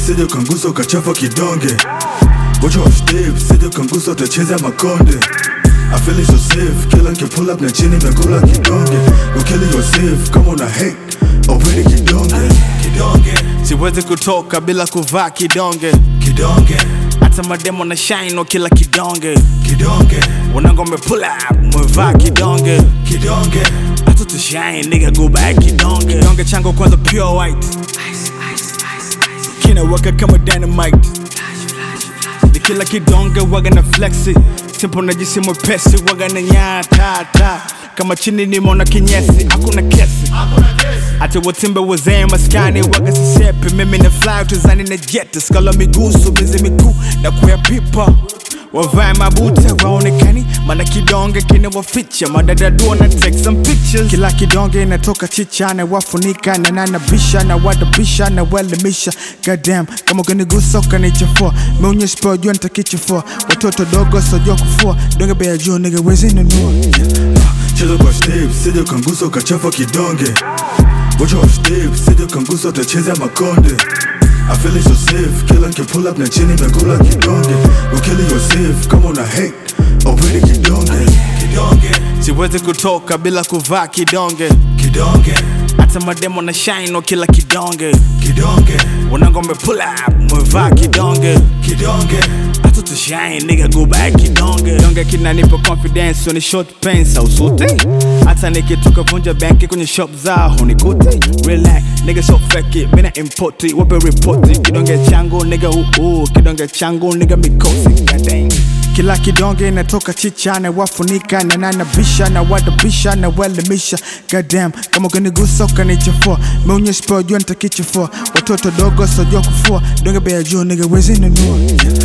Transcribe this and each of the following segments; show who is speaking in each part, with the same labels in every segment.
Speaker 1: sije ukangusa ukachafa kidonge. Watch off step, sije ukangusa utacheza makonde. I feel it so safe, kila nke pull up na chini mekula kidonge. Go kill yourself, kama una hate, openi kidonge.
Speaker 2: Kidonge, siwezi kutoka bila kuvaa kidonge.
Speaker 1: Kidonge,
Speaker 2: hata mademo na shine kila kidonge.
Speaker 1: Kidonge,
Speaker 2: wanangu me pull up, mwevaa kidonge.
Speaker 1: Kidonge,
Speaker 2: hata to shine, nigga go back kidonge. Kidonge chango kwanza pure white, kina waka kama dynamite. Ni kila kidonge waga na flexi, simple na jisi mwepesi waga na nyata. Kama chini ni mona kinyesi, hakuna kesi. Ati watimbe wazee maskani waga sisepi. Mimi na fly utuzani na jet, skala migusu bizi miku na kuya pipa. Wavae mabuta waonekani, mana kidonge kine waficha. Madadadu na take some pictures. Kila kidonge inatoka chicha na wafunika. Na nanabisha na wadabisha na welimisha. Goddamn, kama ukinigusa ukanichafua. Meunye spell jua nitakichafua. Watoto dogo sojua kufua. Donge bea juu nigga wezi nunua.
Speaker 1: cheza kwa step, sije ukangusa ukachafa kidonge. Watch off step, sije ukangusa utacheza makonde. I feel it so safe, kila nke pull up na chini mekula kidonge. Go kill yourself, kama una hate, openi kidonge.
Speaker 2: Kidonge, siwezi kutoka bila kuvaa kidonge.
Speaker 1: Kidonge,
Speaker 2: hata mademo na shine kila kidonge.
Speaker 1: Kidonge,
Speaker 2: wanangu me pull up, mwevaa kidonge.
Speaker 1: Kidonge,
Speaker 2: hata to shine, nigga go back kidonge. Kidonge kinanipa confidence, ni short pants au suti. Hata nikitoka vunja banki kwenye shop zao hunikuti. Relax, nigga so fake, mina impoti, wape repoti. Kidonge changu nigga kidonge changu nigga mikosi, goddamn. Kila kidonge inatoka chicha na wafunika. Na nanabisha na wadabisha na welimisha. Goddamn, kama ukinigusa ukanichafua. Meunye spell jua nitakichafua. Watoto dogo sojua kufua. Donge bea juu nigga wezi nunua.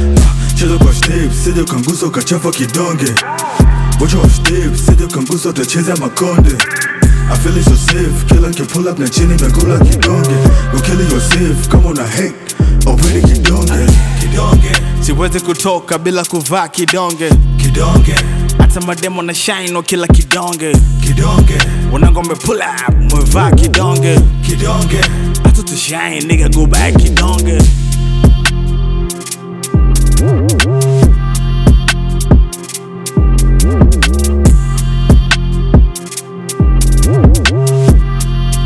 Speaker 1: cheza kwa step, sije ukangusa ukachafa kidonge. Watch off step, sije ukangusa utacheza makonde. I feel it so safe, kila nke pull up na chini mekula kidonge. Go kill yourself, kama una hate, openi kidonge.
Speaker 2: Kidonge, siwezi kutoka bila kuvaa kidonge.
Speaker 1: Kidonge,
Speaker 2: hata mademo na shine kila kidonge.
Speaker 1: Kidonge,
Speaker 2: wanangu me pull up, mwevaa kidonge.
Speaker 1: Kidonge,
Speaker 2: hata to shine, nigga go back kidonge.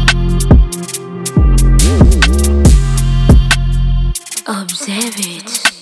Speaker 3: Observe it.